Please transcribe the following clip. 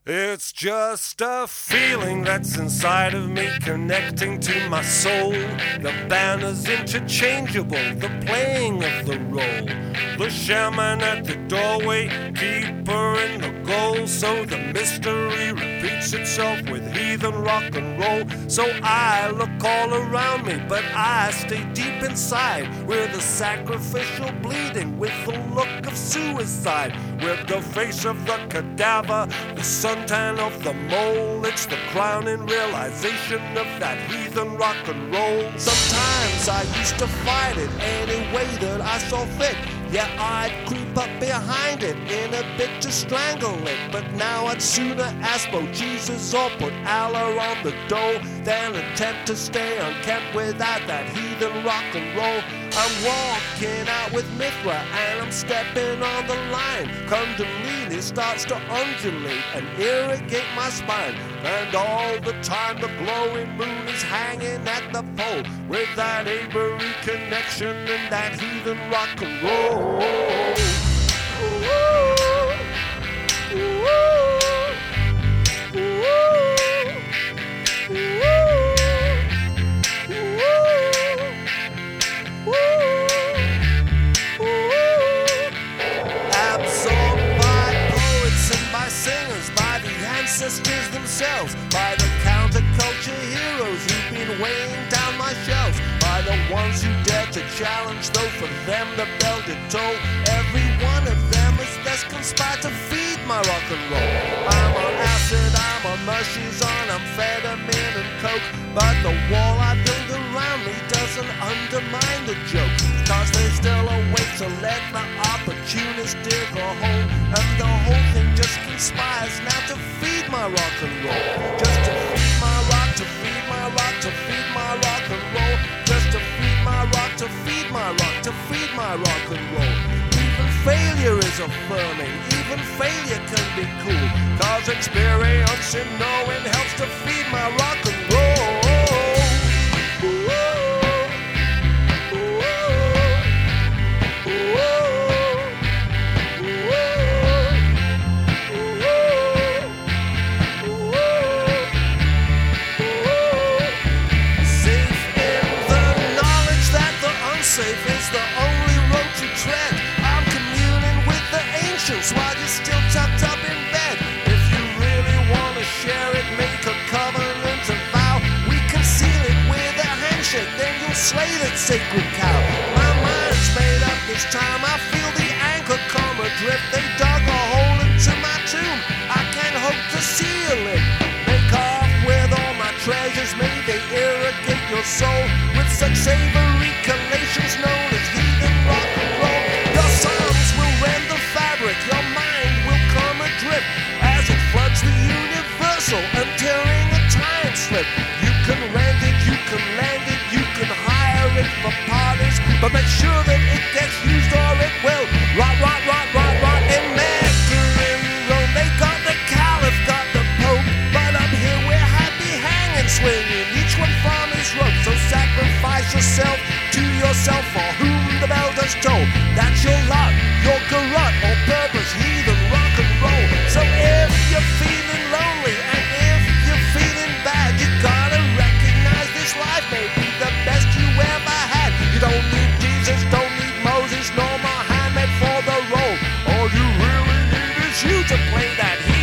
It's just a feeling that's inside of me, connecting to my soul. The banner's interchangeable, the playing of the role. The shaman at the doorway, keeper in the goal. So the mystery repeats itself with heathen rock and roll. So I look all around me, but I stay deep inside, where the sacrificial bleeding with the look of suicide, with the face of the cadaver, the suntan of the mole. It's the crowning realization of that heathen rock and roll. Sometimes I used to fight it any way that I saw fit. Yeah, I'd creep up behind it in a bit to strangle it. But now I'd sooner ask both Jesus or put Allah on the dough than attempt to stay unkempt without that heathen rock and roll. I'm walking out with Mithra and I'm stepping on the line. Kundalini starts to undulate and irrigate my spine. And all the time the glowing moon is hanging at the pole, with that Avery connection and that heathen rock and roll. Absorbed by poets and by singers, by the ancestors themselves, by the counterculture heroes who've been weighing down my shelves, by the ones who dare to challenge, though for them the bell did toll. Every one of them has thus conspired to feed my rock and roll. I'm on acid, I'm on mushies, on amphetamine and coke, but the wall I build around me doesn't undermine the joke, cause there's still a way to let the opportunist dig a hole. And the whole thing just conspires now to feed my rock and roll. Just to feed my rock, to feed my rock, to feed my rock and roll. Just to feed my rock, to feed my rock, to feed my rock and roll. Even failure is affirming, even failure can be cool, cause experience in knowing helps to feed my rock and roll. Safe is the only road to tread. I'm communing with the ancients while you're still tucked up in bed. If you really want to share it, make a covenant and vow. We conceal it with a handshake, then you'll slay that sacred cow. My mind's made up this time, I feel the anchor come adrift. They dug a hole into my tomb, I can't hope to seal it. Make off with all my treasures, may they irrigate your soul with such savory collations known as heathen rock and roll. Your psalms will rend the fabric, your mind will come adrift as it floods the universal, untering a time slip. You can rent it, you can land it, you can hire it for parties, but make sure that it gets used or it will rot, rot, rot, rot, rot. In Mecca in Rome, they got the Caliph, got the Pope, but up here we're happy hanging, swinging, each one from his rope. So sacrifice yourself to yourself, for whom the bell does toll. That's your lot, your garrote, all purpose, heathen rock and roll. So if you're feeling lonely and if you're feeling bad, you gotta recognize this life may be the best you ever had. You don't need Jesus, don't need Moses, nor Muhammad for the role. All you really need is you to play that